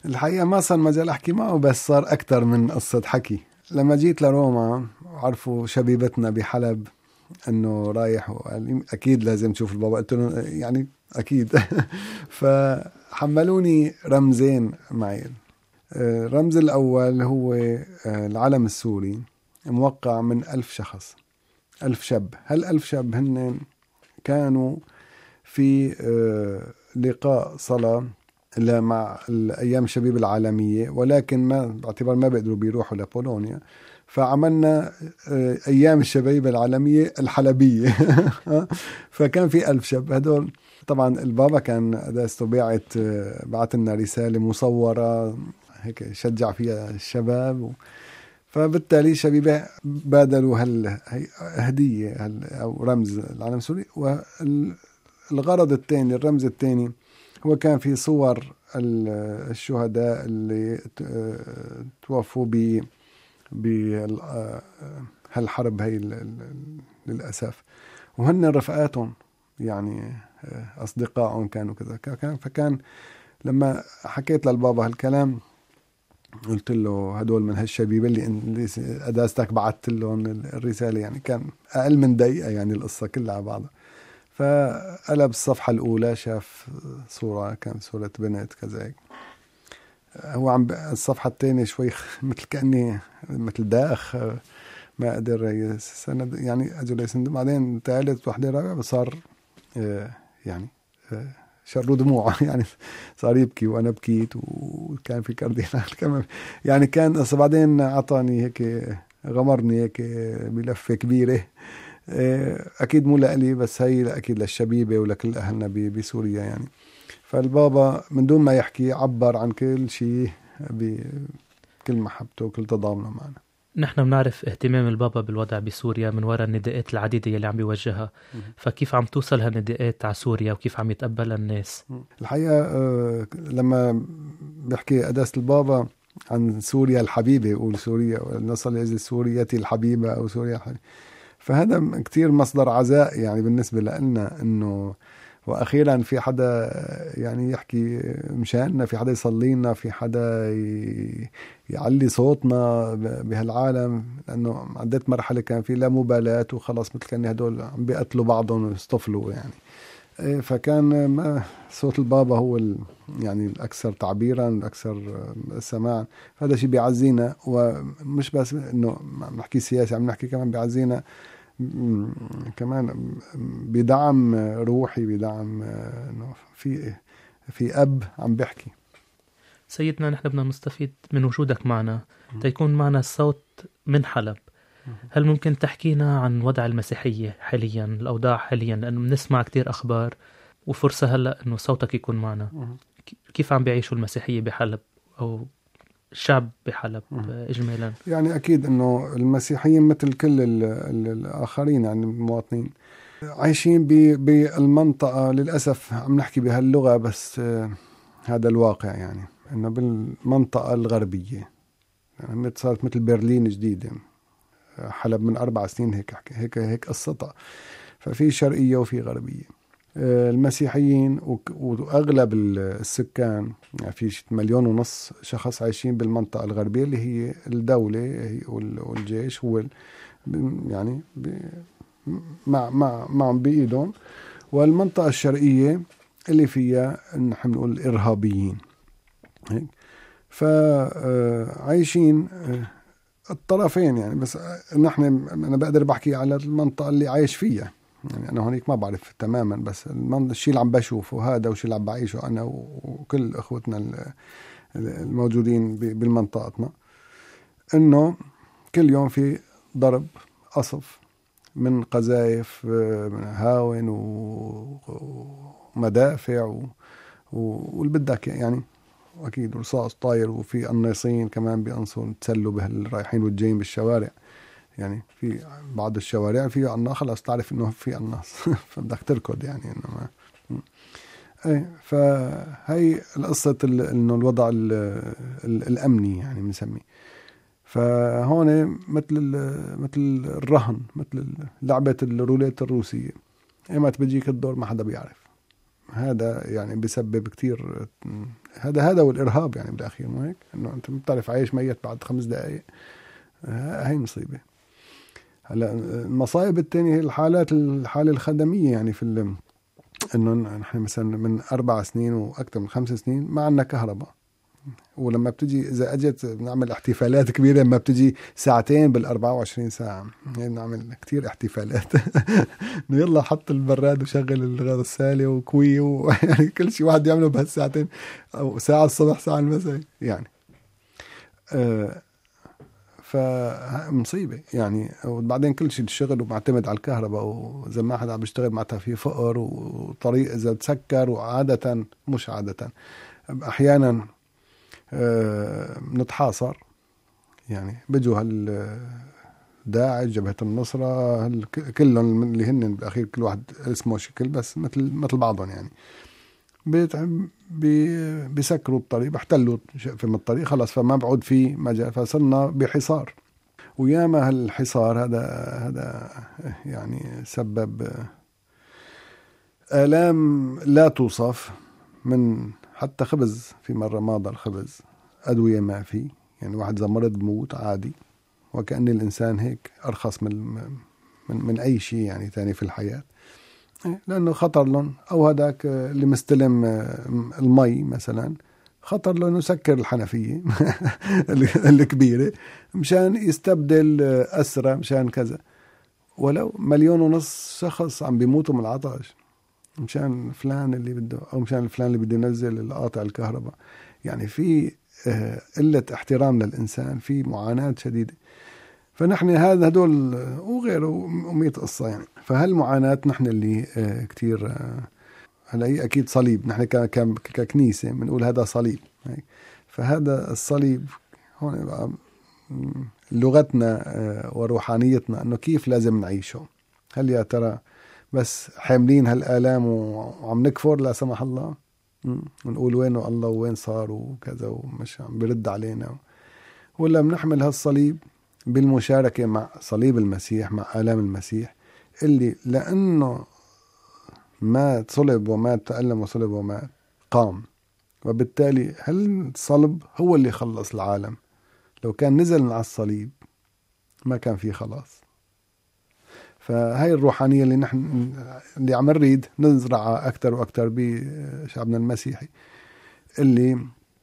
الحقيقة ما صار مجال أحكي معه، بس صار أكتر من قصة حكي. لما جيت لروما عرفوا شبيبتنا بحلب أنه رايح، وقال لي أكيد لازم تشوف البابا. قلت له يعني أكيد. فحملوني رمزين معي. الرمز الأول هو العلم السوري موقع من 1000 شخص، 1000 شاب. هال1000 شاب هن كانوا في لقاء صلاة مع الأيام الشبيب العالمية، ولكن ما باعتبار ما بيقدروا بيروحوا لبولونيا، فعملنا أيام الشبيب العالمية الحلبية. فكان في 1000 شاب. هدول طبعا البابا كان قداسته بعت لنا رسالة مصورة هيك شجع فيها الشباب، فبالتالي شبيبة بادلوا هدية أو رمز العلم السوري. والغرض الثاني، الرمز الثاني، هو كان في صور الشهداء اللي توفوا بهالحرب هي للأسف، وهن رفقاتهم يعني أصدقائهم كانوا كذا. فكان لما حكيت للبابا هالكلام قلت له هدول من هالشبيبة اللي قداستك بعثت لهم الرسالة، يعني كان أقل من دقيقة يعني القصة كلها على بعضها. فقلب الصفحة الأولى شاف صورة، كان صورة بنت كذا. هو عم الصفحة الثانية شوي مثل كأني مثل داخ، ما قدر يسند يعني أجل يسند. بعدين ثالث وحدة رابعة بصار يعني شروا دموع. يعني صار يبكي وأنا بكيت، وكان في كاردينال كمان يعني كان. بعدين أعطاني هيك، غمرني هيك بلفة كبيرة، أكيد مو لألي بس هي أكيد للشبيبة ولكل أهلنا بسوريا يعني. فالبابا من دون ما يحكي عبر عن كل شيء بكل محبته وكل تضامنه معنا. نحن بنعرف اهتمام البابا بالوضع بسوريا من وراء النداءات العديدة اللي عم بيوجهها، فكيف عم توصل هالنداءات على سوريا وكيف عم يتقبلها الناس؟ الحقيقة لما بحكي قداسة البابا عن سوريا الحبيبة، يقول سوريا نصل إلى سوريتي الحبيبة أو سوريا الحبيبة، فهذا كتير مصدر عزاء يعني بالنسبة لنا، إنه وأخيرا في حدا يعني يحكي مشاننا، في حدا يصلي لنا، في حدا يعلي صوتنا بهالعالم. لأنه عدت مرحلة كان في لا مبالاة وخلاص، مثل كان هدول عم بيقتلوا بعضهم ويصطفلوا يعني. فكان صوت البابا هو يعني الأكثر تعبيرا، الأكثر سماعا. هذا شيء بيعزينا، ومش بس إنه نحكي سياسي، عم نحكي كمان بيعزينا، كمان بدعم روحي، بدعم إنه في أب عم بيحكي. سيدنا، نحن بدنا نستفيد من وجودك معنا تيكون معنا الصوت من حلب. هل ممكن تحكينا عن وضع المسيحية حاليا، الأوضاع حاليا، لأنه بنسمع كتير أخبار وفرصة هلأ أنه صوتك يكون معنا. كيف عم بيعيشوا المسيحية بحلب أو الشعب بحلب إجمالا؟ يعني أكيد أنه المسيحيين مثل كل الآخرين يعني المواطنين عايشين بالمنطقة. للأسف عم نحكي بهاللغة، بس هذا الواقع يعني أنه بالمنطقة الغربية يعني صارت مثل برلين جديدة. حلب من 4 سنين هيك قصتها. ففي شرقية وفي غربية. المسيحيين وأغلب السكان يعني في 1.5 مليون شخص عايشين بالمنطقة الغربية اللي هي الدولة والجيش هو يعني معهم بإيدهم، والمنطقة الشرقية اللي فيها نحن نقول الإرهابيين. فعايشين الطرفين يعني. بس أنا بقدر بحكي على المنطقة اللي عايش فيها يعني. أنا هونيك ما بعرف تماما، بس الشيء اللي عم بشوفه هذا والشيء اللي عم بعيشه أنا وكل أخوتنا الموجودين بالمنطقتنا، إنه كل يوم في ضرب قصف من قذائف، من هاون ومدافع واللي بدك يعني، أكيد رصاص طاير، وفي قناصين كمان بيقنصوا تسلوا بالرايحين والجايين بالشوارع. يعني في بعض الشوارع في قناص، خلاص تعرف إنه في قناص فبدك تركض يعني إنه ما إيه. فهي القصة إنه الوضع الأمني يعني بنسميه. فهون مثل الرهن، مثل لعبة الروليت الروسية، إيمت بيجيك الدور ما حدا بيعرف. هذا يعني بيسبب كتير هذا والإرهاب يعني بالأخير، مو هيك؟ إنه أنت بتعرف عايش ميت بعد 5 دقائق. هاي مصيبة. هلا المصايب الثانية هي الحالة الخدمية، يعني إنه نحن مثلا من 4 سنين وأكثر من 5 سنين ما عندنا كهرباء، ولما بتجي إذا أجت بنعمل احتفالات كبيرة لما بتجي ساعتين بال24 ساعة، يعني بنعمل كتير احتفالات إنه يلا حط البراد وشغل الغسالة وكوي يعني كل شيء واحد يعمله بهالساعتين، أو ساعة الصبح ساعة المساء يعني. فمصيبة يعني. وبعدين كل شيء الشغل ومعتمد على الكهرباء، وإذا ما حدا عم بيشتغل معناتها في فقر، وطريق إذا تسكر، وعادة مش عادة أحيانا نتحاصر، يعني بيجوا داعش، جبهة النصرة، كلهم اللي هن بالأخير كل واحد اسمه شكل، بس مثل بعضهم يعني. بيسكروا الطريق، بيحتلوا في من الطريق خلاص، فما بعود في مجال، فصرنا بحصار. وياما هالحصار هذا يعني سبب آلام لا توصف، من حتى خبز، في مرة ماضى الخبز، أدوية ما في، يعني واحد إذا مرض بموت عادي، وكأن الإنسان هيك أرخص من أي شيء يعني تاني في الحياة، لأنه خطر لهم. أو هداك اللي مستلم المي مثلا، خطر له إنه يسكر الحنفية الكبيرة مشان يستبدل أسرة، مشان كذا. ولو 1.5 مليون شخص عم بيموتوا من العطش مشان فلان اللي بده، أو مشان فلان اللي بده ينزل القاطع الكهرباء. يعني في قلة احترام للإنسان، في معاناة شديدة. فنحن هدول وغيره 100 قصة يعني. فهالمعاناة نحن اللي كتير هلا هي أكيد صليب، نحن ككنيسة بنقول هذا صليب. فهذا الصليب هون بقى لغتنا وروحانيتنا، أنه كيف لازم نعيشه. هل يا ترى بس حاملين هالآلام وعم نكفر لا سمح الله، ونقول وينه الله وين صار وكذا ومش عم برد علينا، ولا بنحمل هالصليب بالمشاركة مع صليب المسيح، مع آلام المسيح، اللي لأنه ما صلب وما تألم وصلب وما قام، وبالتالي الصلب هو اللي خلص العالم. لو كان نزل على الصليب ما كان فيه خلاص. فهاي الروحانية اللي نحن اللي عم نريد نزرعها أكتر وأكتر بشعبنا المسيحي، اللي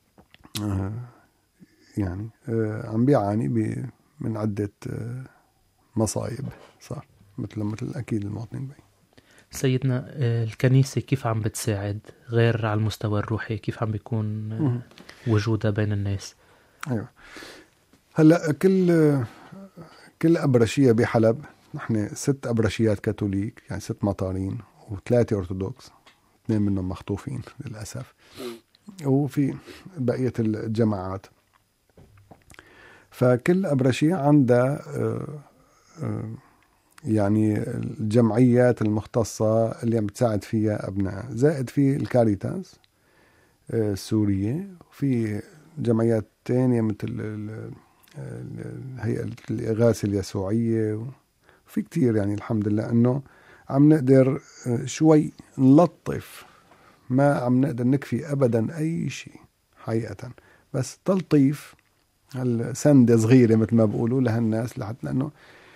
يعني عم بيعاني من عدة مصايب صار، مثل أكيد المواطنين بي. سيدنا، الكنيسة كيف عم بتساعد غير على المستوى الروحي؟ كيف عم بيكون وجودها بين الناس؟ أيوة. هلأ كل أبرشية بحلب، نحن 6 أبرشيات كاثوليك، يعني 6 مطارين، و3 أرثوذكس، 2 منهم مخطوفين للأسف، وفي بقية الجماعات. فكل أبرشية عندها يعني الجمعيات المختصة اللي عم بتساعد فيها أبناء، زائد في الكاريتاس السورية، وفي جمعيات تانية مثل هيئة الإغاثة اليسوعية، وفي كتير يعني. الحمد لله أنه عم نقدر شوي نلطف، ما عم نقدر نكفي أبدا أي شيء حقيقة، بس تلطيف السندة صغيرة مثل ما بقولوا لهالناس، لأنه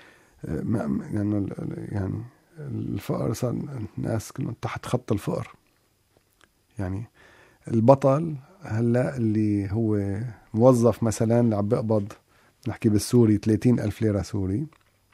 يعني الفقر صار، الناس كلهم تحت خط الفقر. يعني البطل هلأ اللي هو موظف مثلا اللي عم بيقبض، نحكي بالسوري 30,000 ليرة سوري،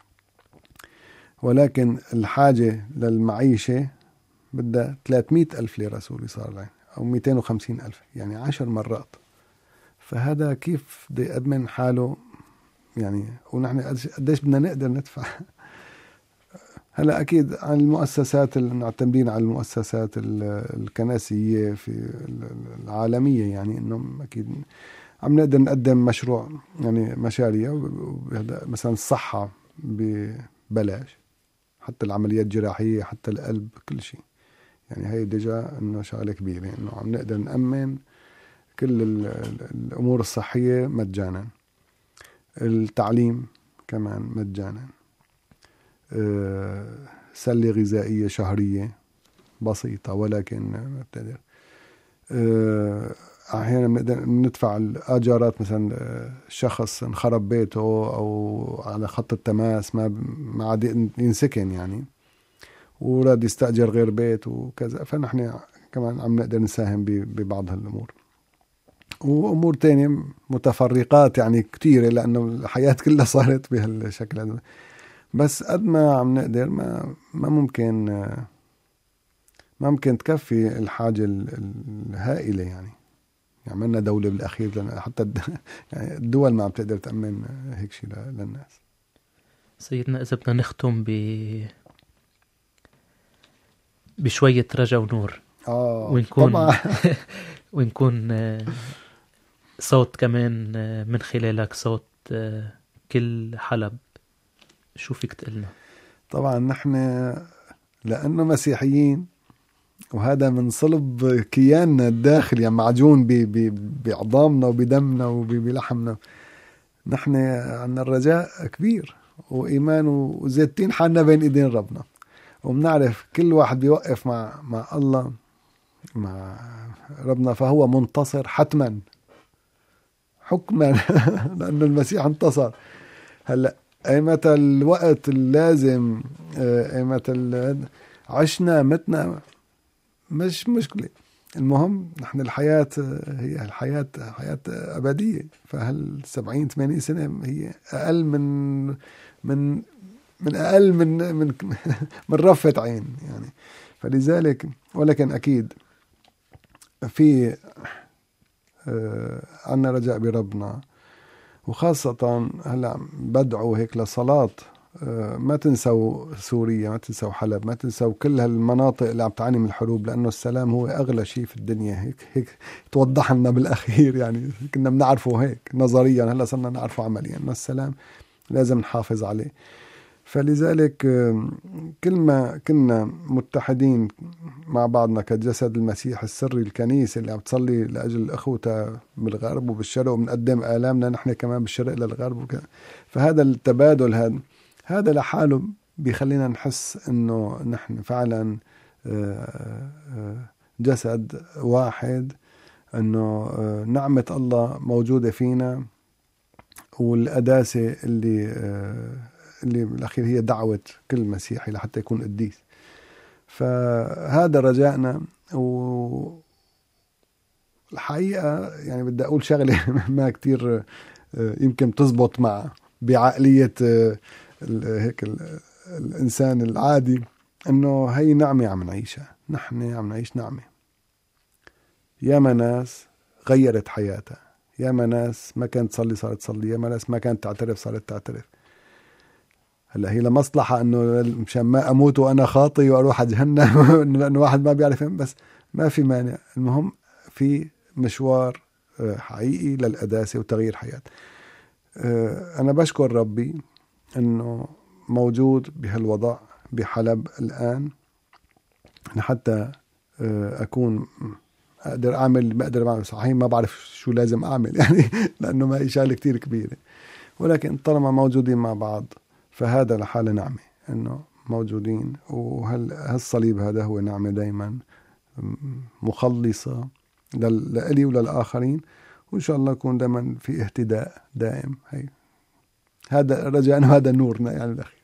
ولكن الحاجة للمعيشة بدها 300,000 ليرة سوري صار لها، أو 250,000، يعني 10 مرات. فهذا كيف بده يأمن حاله يعني؟ ونحن قديش بدنا نقدر ندفع؟ هلا أكيد عن المؤسسات المعتمدين على المؤسسات الكنسية في العالمية، يعني إنهم أكيد عم نقدر نقدم مشروع، يعني مشاريع مثلا الصحة ببلاش، حتى العمليات الجراحية، حتى القلب، كل شيء. يعني هاي ديجا إنه شغلة كبيرة، إنه عم نقدر نأمن كل الأمور الصحية مجانا، التعليم كمان مجانا، سلة غذائية شهرية بسيطة ولكن مقتدر، أحيانا بنقدر ندفع الآجارات، مثلا شخص انخرب بيته أو على خط التماس ما عاد ينسكن يعني، وراد يستأجر غير بيت وكذا، فنحن كمان عم نقدر نساهم ببعض هالأمور. وأمور تانية متفرقات يعني كتيرة، لأنه الحياة كلها صارت بهالشكل هذا. بس قد ما عم نقدر ما ممكن تكفي الحاجة الهائلة يعني. عملنا دولة بالأخير، لأن حتى يعني الدول ما عم تقدر تأمن هيك شيء للناس. سيدنا إذا بدنا نختم بشوية رجا ونور، ونكون طبعا ونكون صوت كمان من خلالك، صوت كل حلب، شو فيك تقلنا؟ طبعا نحن لأنه مسيحيين، وهذا من صلب كياننا الداخلي يعني معجون بعظامنا وبدمنا وبلحمنا. نحن عندنا الرجاء كبير وإيمان وزيتين حالنا بين إيدين ربنا، وبنعرف كل واحد بيوقف مع الله مع ربنا فهو منتصر حتما حكما لأنه المسيح انتصر. هلأ أيمة الوقت اللازم، أيمة عشنا متنا مش مشكلة، المهم نحن الحياة هي الحياة حياة أبدية. فهل 70-80 سنة هي أقل من أقل من رفة عين يعني. فلذلك ولكن أكيد في عنا رجاء بربنا، وخاصة هلا بدعو هيك لصلاة. ما تنسوا سوريا، ما تنسوا حلب، ما تنسوا كل هالمناطق اللي عم تعاني من الحروب، لأنه السلام هو أغلى شيء في الدنيا. هيك توضح لنا بالأخير يعني. كنا بنعرفه هيك نظريا، هلا صرنا نعرفه عمليا، أن السلام لازم نحافظ عليه. فلذلك كل ما كنا متحدين مع بعضنا كجسد المسيح السري، الكنيسة اللي عم تصلي لأجل أخوتها بالغرب وبالشرق، وبنقدم آلامنا نحن كمان بالشرق للغرب وكذا. فهذا التبادل هذا لحاله بيخلينا نحس إنه نحن فعلا جسد واحد، إنه نعمة الله موجودة فينا، والقداسة اللي بالأخير هي دعوة كل مسيحي لحتى يكون قديس. فهذا رجائنا. والحقيقة يعني بدي أقول شغلة ما كتير يمكن تزبط بعقلية هيك الإنسان العادي، إنه هي نعمة عم نعيشها. نحن عم نعيش نعمة. ياما ناس غيرت حياتها، ياما ناس ما كانت تصلي صارت تصلي، ياما ناس ما كانت تعترف صارت تعترف. هلا هي لمصلحة إنه مشان ما أموت وأنا خاطي وأروح على جهنم لأنه واحد ما بيعرف، بس ما في مانع. المهم في مشوار حقيقي للقداسة وتغيير حياة. أنا بشكر ربي إنه موجود بهالوضع بحلب الآن، لحتى أكون أقدر أعمل بقدر أعمل. صحيح ما بعرف شو لازم أعمل يعني لأنه ما هي شغلة كتير كبيرة، ولكن طالما موجودين مع بعض فهذا لحاله نعمة إنه موجودين. وهالصليب هذا هو نعمة دايما مخلصة لي وللآخرين، وإن شاء الله يكون دايما في اهتداء دائم. هذا رجعنا، هذا نورنا يعني الأخير.